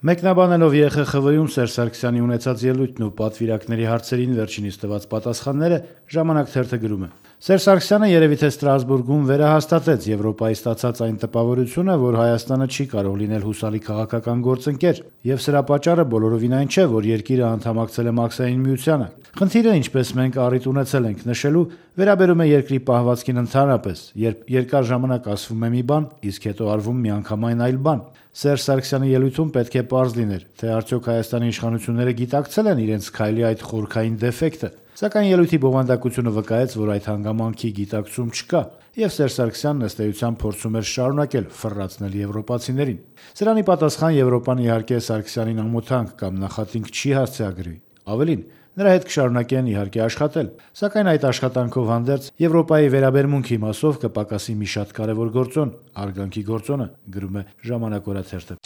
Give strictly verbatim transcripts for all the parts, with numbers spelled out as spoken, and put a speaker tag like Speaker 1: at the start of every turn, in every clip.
Speaker 1: Մեկնաբանելով Ե Խ Խ V-ում Սերժ Սարգսյանի ունեցած ելույթն ու պատվիրակների հարցերին վերջինիս տված պատասխանները ժամանակ թերթը գրում է. Սերժ Սարգսյանը երևի թե Ստրասբուրգում վերահաստատեց Եվրոպայի ստացած այն տպավորությունը, որ Հայաստանը չի կարող լինել հուսալի քաղաքական գործընկեր, եւ սրա պատճառը բոլորովին այն չէ, որ երկիրը անդամակցել է Մաքսային միությանը։ Խնդիրը, ինչպես մենք առիթ ունեցել ենք նշելու, վերաբերում է երկրի պահվածքին ընդհանրապես, երբ երկար ժամանակ ասվում է մի բան, իսկ հետո արվում միանգամայն այլ բան։ Սերժ Սարգսյանի ելույթում պետք է պարզ լիներ, թե արդյոք Հայաստանի իշխանությունները գիտակցել են իրենց քայլի այդ խորքային դեֆեկտը, սակայն ելույթի բովանդակությունը վկայեց, որ այդ հանգամանքի գիտակցում չկա, եւ Սերժ Սարգսյանն ըստ էության փորձում էր շարունակել ֆռռացնել եվրոպացիներին։ Սրանի պատասխան Եվրոպան իհարկե Սարգսյանին ամոթանք կամ նախատինք չի հասցեագրի։ Ավելին, նրա հետ կշարունակեն իհարկե աշխատել, սակայն այդ աշխատանքով հանդերձ Եվրոպայի վերաբերմունքի մասով կպակասի մի շատ կարևոր գործոն՝ արգանքի գործոնը, գրում է Ժամանակ օրաթերթը։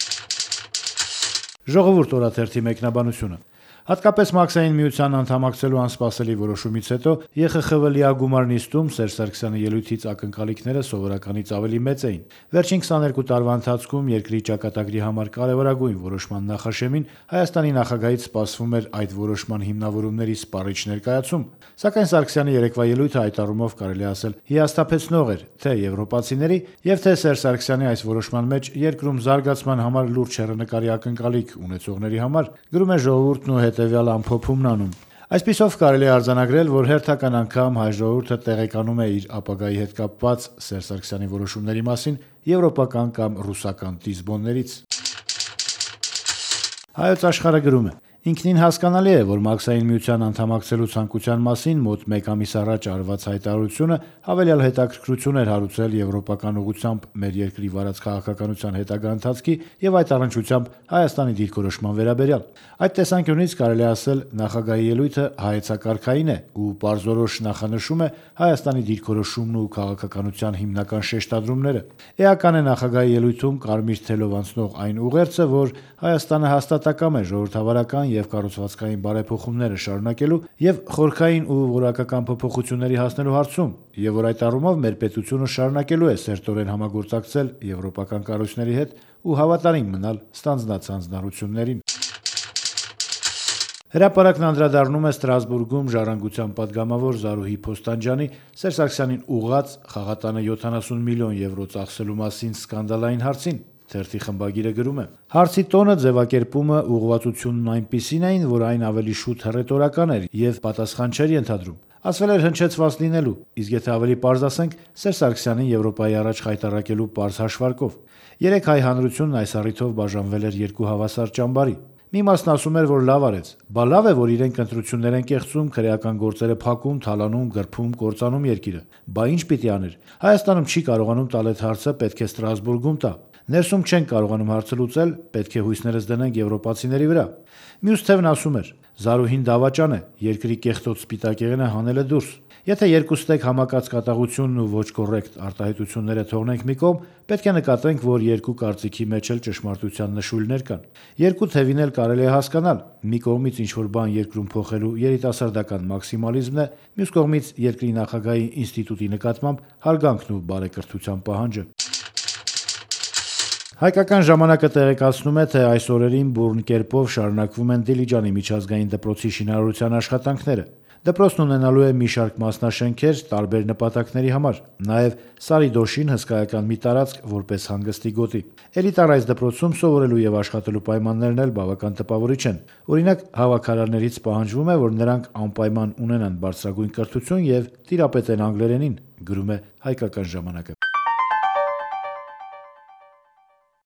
Speaker 1: Ժողովուրդ օրաթերթի մեկնաբանությունը. Հատկապես Մաքսային միության անդամակցելու անսպասելի որոշումից հետո Ե Խ Խ V լիագումար նիստում Սերժ Սարգսյանի ելույթից ակնկալիքները սովորականից ավելի մեծ էին։ Վերջին քսաներկու տարվա ընթացքում երկրի ճակատագրի համար կարևորագույն որոշման նախաշեմին Հայաստանի նախագահից սպասվում էր այդ որոշման հիմնավորումների սպառիչ ներկայացում, սակայն Սարգսյանի երեկվա ելույթը այդ առումով կարելի ասել հիասթափեցնող էր թե եվրոպացիների եւ թե Սերժ Սարգսյանի այս որոշման մեջ երկրում զարգացման համար լուրջ հեռանկարի ակնկալիք ունեցողների համար, գրում է Ժողովուրդն ու հետևյալ ամփոփումն անում. Այսպիսով կարելի է արձանագրել, որ հերթական անգամ հայ ժողովուրդը տեղեկանում է իր ապագայի հետ կապված Սերժ Սարգսյանի որոշումների մասին եվրոպական կամ ռուսական տիզբոններից։ Հայոց աշխարհը գրում է. Ինքնին հասկանալի է, որ Մաքսային միության անդամակցելու ցանկության մասին մոտ մեկ ամիս առաջ արված հայտարարությունը հավելյալ հետաքրքրություն էր հարուցել եվրոպական ուղղությամբ մեր երկրի վարած քաղաքականության հետագա ընթացքի եւ այդ առնչությամբ Հայաստանի դիրքորոշման վերաբերյալ։ Այդ տեսանկյունից կարելի ասել նախագահի ելույթը հայեցակարգային է ու պարզորոշ նախանշում է Հայաստանի դիրքորոշումն ու քաղաքականության հիմնական շեշտադրումները։ Էական է նախագահի ելույթում կարմիր թելով անցնող այն ուղերձը, որ Հայաստանը հաստատակամ է ժողովրդավարական եւ կառուցվածքային բարեփոխումները շարունակելու եւ խորքային ու որակական փոփոխությունների հասնելու հարցում, եւ որ այդ առումով մեր պետությունը շարունակելու է սերտորեն համագործակցել եվրոպական կառույցների հետ ու հավատարիմ մնալ ստանձնած հանձնառություններին։ Հրապարակն անդրադառնում է Ստրասբուրգում ժառանգության պատգամավոր Զարուհի Փոստանջյանի Սերժ Սարգսյանին ուղղած խաղատանը յոթանասուն միլիոն եվրո ծախսելու մասին սկանդալային հարցին։ Թերթի խմբագիրը գրում է. Հարցի տոնը, ձևակերպումը, ուղղվածությունն այնպիսին էին, որ այն ավելի շուտ հռետորական էր եւ պատասխան չէր ենթադրում։ Ասվել էր հնչեցված լինելու, իսկ եթե ավելի պարզ ասենք, Սերժ Սարգսյանին Եվրոպայի առաջ խայտարակելու պարզ հաշվարկով։ Երեք հայ հանրությունն այս առիթով բաժանվել էր երկու հավասար ճամբարի։ Մի մասն ասում էր, որ լավ արեց, բա լավ է, որ իրենք ընտրություններ են կեղծում, քրեական գործերը փակում, թալանում, գրփում, կործանում երկիրը։ Բա ինչ պիտի աներ։ Հայաստանում չի կարողանում տալ այդ հարցը, պետք է Ստրասբուրգում տա։ Ներսում չեն կարողանում հարցը լուծել, պետք է հույսներս դնենք եվրոպացիների վրա։ Մյուս թևն ասում էր. Զարուհին դավաճան է, երկրի կեղտոտ սպիտակեղենը հանել է դուրս։ Եթե երկուստեք համակած կատաղությունն ու ոչ կոռեկտ արտահայտությունները թողնենք մի կողմ, պետք է նկատենք, որ երկու կարծիքի մեջ էլ ճշմարտության նշույլներ կան։ Երկու թևին էլ կարելի է հասկանալ։ Մի կողմից ինչ-որ բան երկրում փոխելու երիտասարդական մաքսիմալիզմն է, մյուս կողմից երկրի նախագահի ինստիտուտի նկատմամբ հարգանքն ու բարեկրթության պահանջը։ Հայկական ժամանակը տեղեկացնում է, թե այս օրերին բուռն կերպով շարունակվում են Դիլիջանի միջազգային դպրոցի շինարարության աշխատանքները։ Դպրոցն ունենալու է մի շարք մասնաշենքեր տարբեր նպատակների համար, նաև Սարիդոշին հսկայական մի տարածք որպես հանգստի գոտի։ Էլիտար այս դպրոցում սովորելու եւ աշխատելու պայմաններն էլ բավական տպավորիչ են։ Օրինակ, հավաքարարներից պահանջվում է, որ նրանք անպայման ունենան բարձրագույն կրթություն եւ տիրապետեն անգլերենին, գրում է Հայկական ժամանակը։